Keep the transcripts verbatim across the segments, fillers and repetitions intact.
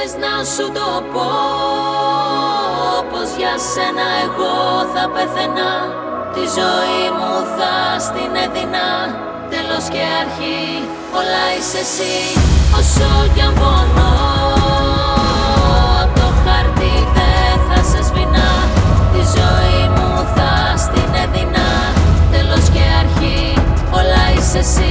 θες να σου το πω, πως για σένα εγώ θα πεθαίνα, τη ζωή μου θα στην έδινα, τέλος και αρχή όλα είσαι εσύ. Όσο κι αν πονώ απ' το χάρτη δεν θα σε σβηνά, τη ζωή μου θα στην έδινα, τέλος και αρχή όλα είσαι εσύ.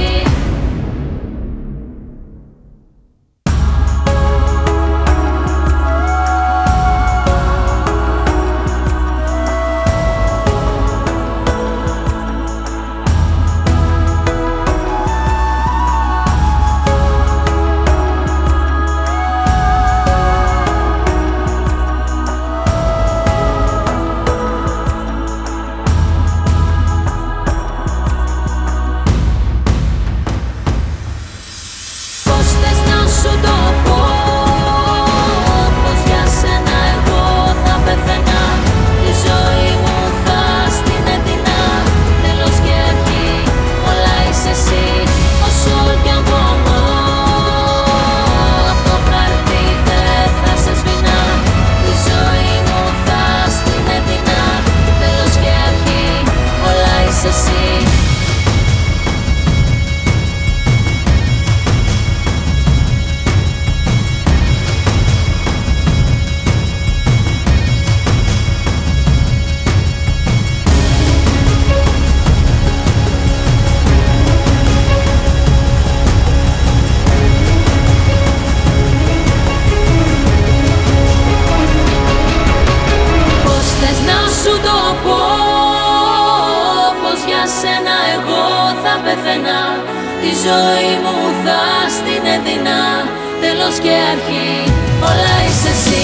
Σένα εγώ θα πεθαίνα, τη ζωή μου θα στην έδινα, τέλος και αρχή όλα είσαι εσύ.